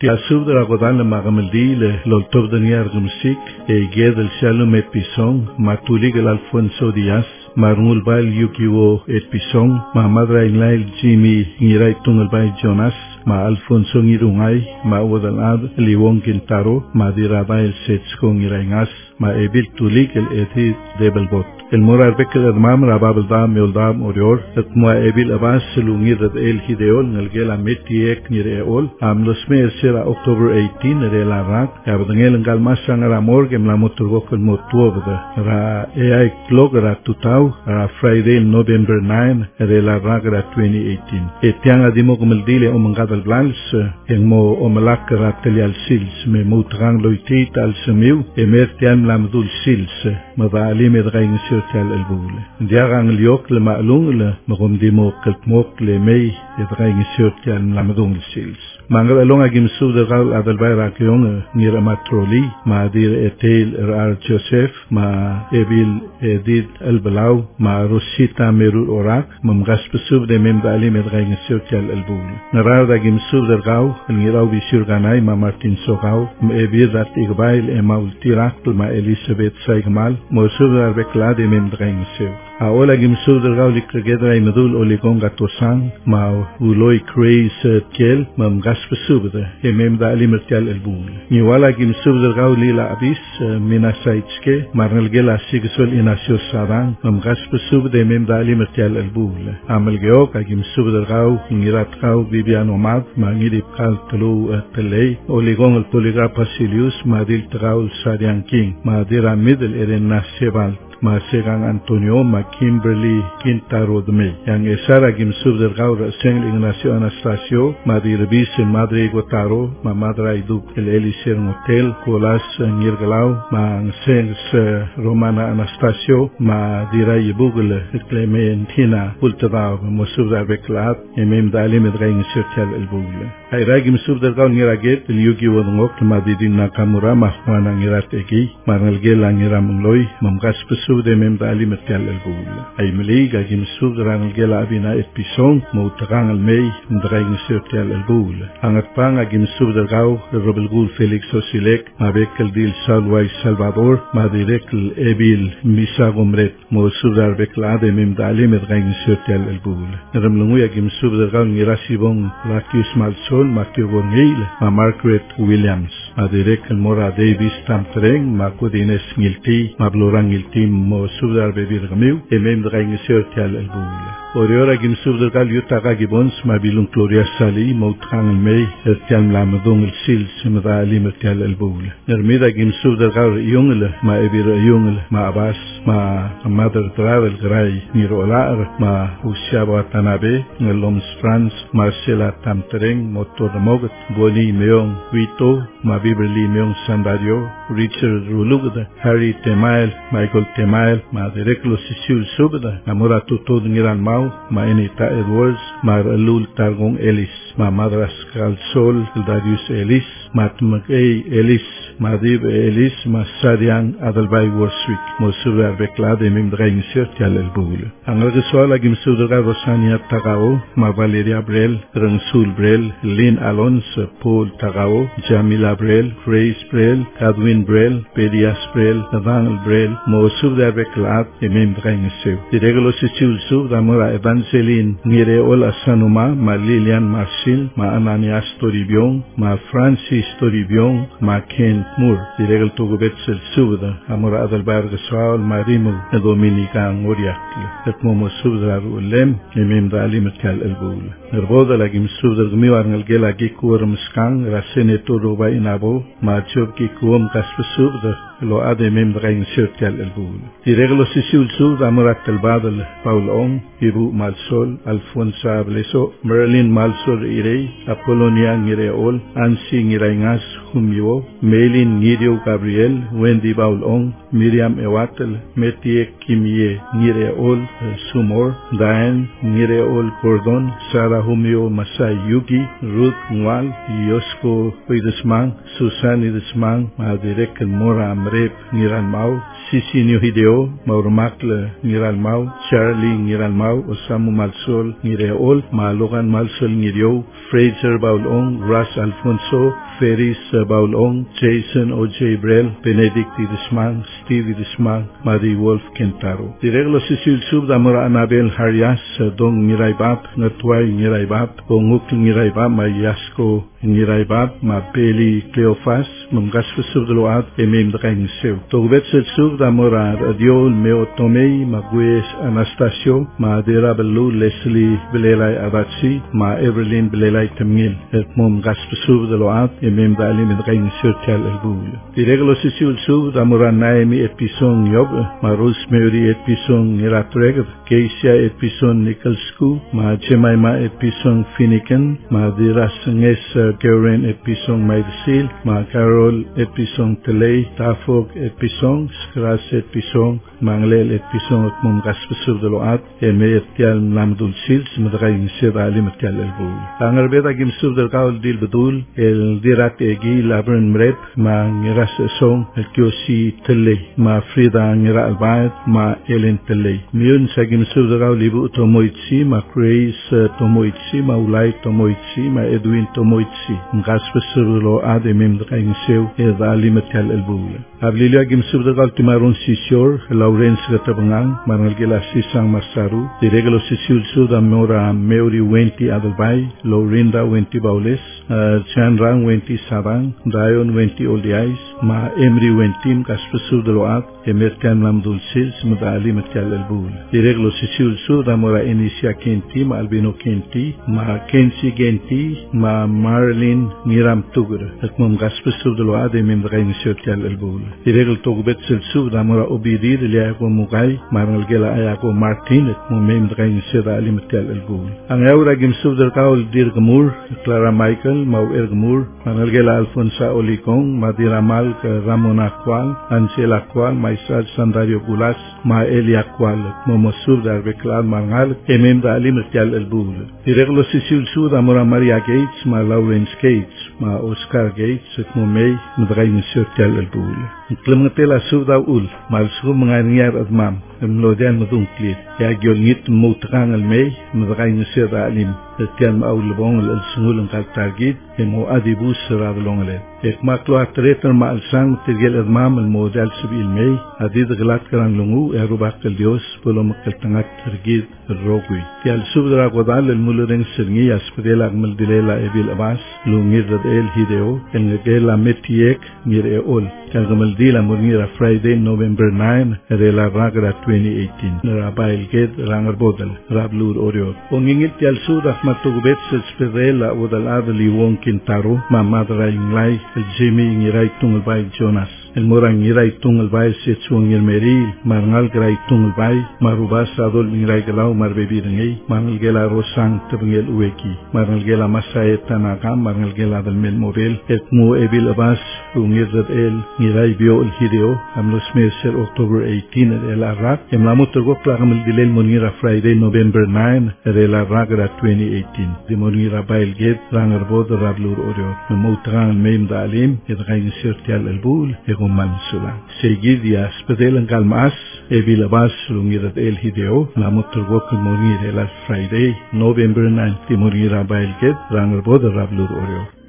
Tiasub de la Godana Magamaldile, l'Oltob de Niargumsik, Ged el Shalom et Pison, Matulig el Alfonso Díaz, Marmul Bail Yukiwo et Pison, Ma Madra Inlail Jimmy Ngirai Tungal Bail Jonas, Ma Alfonso Ngirungay, Ma Wadalad, Liwong Quintaro, Ma Dirada el Setsko Ngiraingas, Ma Ebil Tulig el Eti Debelbot. El morar bekel admam rababel dam yoldam orior et moa ebil avas selungir el hideol ngelgel ametiek nireol am losme sera October 18 re la rak abdengel ngal masang ra morgem la moturgok el motuobda ra ai clock ra tutau ra Friday November 9 re la rak ra 2018 etiang adimo komeldile omngadal blans en mo omalak ra telial sils me mutrang loitit al semiu emertian lamdul sils madalim edgain تال البولة دياغان اليوك لمعلوم له مقوم ديمو قلت موك لمي يدغاين سيوت تال لامدون السيلس مانغل ألونغا جمسو دغال عدل بايراك يونغ نير ماترولي ما دير اتيل رار جوسيف ما ابيل اديد البلاو ما روسيتا ميرو اوراك ممغاس بسوب دي ميم دالي مدغاين سيوت تال البولة نرار دا جمسو دغاو نيراو بيشير غاناي ما مارتين سوغاو ما ابيل رات إقبايل اما التيراك ما إليسابيت سايغمال موسوب دار بكلاد ميم دغاين سيوت Ahora que me sube del gaulik que trae medul olicon gatosan, ma uloi creis kel, mam gasp subde, mem da alimertial el bul. Ni wala que me sube del gauli la abis, mina saitske, marnel gela sigsol inasio sadan, mam gasp subde mem da alimertial el bul. Amel geok que me sube del gau, ngirat gau bibiano mad, ma ngirip kal telu telei, olicon el poligraf Basilius, ma dil traul sadian king, ma dira middel eren nasebal. Ma Segan Antonio, ma Kimberly Quintaro de May. Yang esara Gim Subder Gaura, Sengl Ignacio Anastasio, ma Dirbis en Madre Gotaro, ma Madra Iduk el Elisir Hotel, Colas Nirgalau, ma Sengs Romana Anastasio, ma Diray Bugle, Clementina, Pultadao, ma Subder Beklat, Emem Dalim Edrein Sirtel el Bugle. Ay Gim Subder Gaun Niraget, el Yugi Wodongok, ma Didin Nakamura, ma Juana Nirat Egi, ma Nalgel Niramloy, Mamgas de mem da ali mertial el bula ay meliga gim subran el gela abina et pison moutran el mei ndrein sertial el bula angat panga gim subder gau robel gul Felix Osilek ma bekel dil salwai Salvador ma direkl ebil misa gomret mo subdar bekla de mem da ali ndrein sertial el bula remlungu gim subder gau nirasibon Lacus Malsol ma kirgonil ma Margaret Williams ma direkl Mora Davis tamtreng ma Codines Ngilti ma Blorang Ngilti mo subdar bebir gamiu emem draing sertial el bula oriora gim subdar gal yutaga gibons ma bilung Gloria Sali mo trang mei sertial lamadong el sil simda ali mertial el bula nermida gim subdar gal yongle ma ebir yongle ma abas ma mother travel grai nirolar ma usiaba tanabe ngeloms France Marcela tamtereng motor mogat boni meong vito ma biberli meong sandario Richard Rulugda Harry Temael Michael Temael ma direklo sisul subda amora tutod ngiran mau ma Enita Edwards ma Lul Targong Ellis ma Madras Calsol Darius Ellis ma Tmakei Ellis ma Dib Ellis ma Sadian Adelbay Worswick mo subda beklade mim drain sertial el bule angal gesola gim subda Rosania Tagao ma Valeria Brel Ransul Brel Lynn Alonso Paul Tagao Jamila Brel Grace Brel Cadwin Brel Pedias Brel Daniel Brel mo subda beklat emem drain seu direglo sisul sub amora Evangeline Nire Ola Sanuma ma Lilian Marcil ma Ananias Toribion ma Francis Toribion ma Ken Moore direglo tugobetsel subda amora Adelbar Geswaal ma Rimu Dominican Oriakle et mo subda ulem emem dalim tkal elbul nerboda lagim subda gmi warngal gela gikur mskang rasene todo ba inabo ma chob gikum kasbsubda lo ademem drain sertial elbul direglo sisul sub amorat elbadel Paul Ong Ibu Malsol Alfonso Bleso Merlin Malsol Irei Apolonia Ngireol Ansi Ngiraingas Humio Melin Ngirio Gabriel Wendy Paul Ong Miriam Ewatel Metie Kimie Ngireol Sumor Diane Ngireol Gordon Sarah Humio Masai Yugi Ruth Nwal Yosko Widesmang Susan Idesmang Madirek Mora Amrep Niran Mau Sisi New Hideo Maurmakle Niran Mau Charlie Niran Mau Osamu Malsol Nireol Malogan Malsol Nireo Fraser Baulong Ras Alfonso Ferris Baulong, Jason O.J. Brel, Benedict Idismang, Steve Idismang, Marie Wolf Kentaro. Direglo si Silsub damura Anabel Harias, Dong Miraibab, Ngatway Miraibab, Bonguk Miraibab, Mayasko Miraibab, Mapeli Cleofas, Mamgasfusub Deload, Emem Drang Sew. Togbet Silsub damura Adiol Meo Tomei, Magues Anastasio, Madera Belu Leslie Belelai Abatsi, Ma Evelyn Belelai Tamil, et Mom Gasfusub Deload, Emem Dalim Drang Sew Tial Elbul. Direglo si Silsub damura Naemi Episong Yob, Ma Rosemary Episong Niratreg, Keisia Episong Nicholsku, Ma Jemima Episong Finiken, Ma Diras Nges Karen Episong Maidsil, Ma Carol Episong Telei, Tafog Episong, Skras Episong, Manglel Episong at Mom Gaspusub de Loat, Eme Etial Namdul Sils, Madraing Sida Alim Etial Elbul. Angarbeta Gimsub del Kaul Dil Bedul, El Dirat Egi Labren Mrep, Ma Ngiras Esong, El Kiosi Telei, Ma Frida Ngira Albayat, Ma Ellen Telei. Miun sa Gimsub del Kaul Libu Tomoitsi, Ma Grace Tomoitsi, Ma Ulay Tomoitsi, Ma Edwin Tomoitsi. Gaspusub de Loat, Emem Draing Sew, Eda Alim Etial Elbul. Ablilia Gimsub del Kaul Timaron Sisior, Lawrence Gatabangang, Manalgela Sisang Masaru, Direglo Sisul Suda Mora Meuri Wenti Adalbay, Laurinda Wenti Baules, Chanrang Wenti Sabang, Dayon Wenti Oliais, Ma Emri Wentim Gaspusub de Loat, Emertian Lamdul Sils, Madali Matial Elbul. Direglo Sisul Suda Mora Inicia Kenti, Ma Albino Kenti, Ma Kensi Genti, Ma Marlin Miram Tugur, Ekmum Gaspusub de Loat, Emem Drain Siotial Elbul. Direglo Togbet Silsub Damora Obidir, Liago Mugay, Marnalgela Ayago Martin, et Mumem Drain Seda Alimatial Elbul. Ang Eura Gimsub del Kaul Dirgamur, Clara Michael, Mau Ergamur, Marnalgela Alfonsa Olicong, Madira Mal, Ramon Aqual, Ansel Aqual, Maisal Sandario Gulas, Ma Eli Aqual, Momosub Darbeclal Marnal, Emem da Alimatial Elbul. Direglo Sisil Sud, Amora Maria Gates, Ma Lawrence Gates, Ma Oscar Gates, et Mumei, Drain Siotial Elbul. Clementela Suda Ul, Malsum Manganiar at Mam, and Lodian Madunkli, Yagyol Nit Mutrang al May, Madrain Seda Alim, the Tian Maulabong, El Sungul and Kaltargid, and Mo Adibus Radlongale. Ek Maklo Atreter Ma al Sang, Tigel at Mam, and Model Sibil May, Adid Galat Karan Lungu, Erubak el Dios, Polomakaltangat Tergid, Rogui. Tial Subdra Godal, El Mulureng Sergi, Aspedela Maldilela Ebil Abbas, Lungir El Hideo, El Negela Metiek, Mir Eol, Kalgamal Dila Murnira Friday, November 9, Rela Ragra 2018. Rabail Ged, Rangar Bodal, Rablur Oriol. Ongingil Tial Sudah Matugubet Spedela Odal Adali Wong Kintaro, Mamadra Inglay, El Jimmy Ingirai Tungalbay Jonas. El Morang Ngirai Tungalbay Setsuang Meril, Marnal Grai Tungalbay, Marubas Adol Ingirai Galau Marbebirangay, Marnal Gela Rosang Tabangel Ueki, Marnal Gela Masay Tanakam, Marnal Gela del Mel Mobil, Et Mu Ebil Abbas, Ungirdat El, Ngirai Bio El Hideo, Amlos Meser October 18 El Arab, Emlamutergo Plagamel Dilel Monira Friday, November 9 El Aragra 2018. De Monira Bail Ged, Rangarbod Rablur Orio, Memutran Meim Dalim, Et Rain Sirtial El Bul, Mansula. Seguid ya Spedelan Galmas, Evil Abbas, Lungirat El Hideo, Lamuturgok Monir El Friday, November 9, Timurira Bailged, Rangerbod Rablur Orio.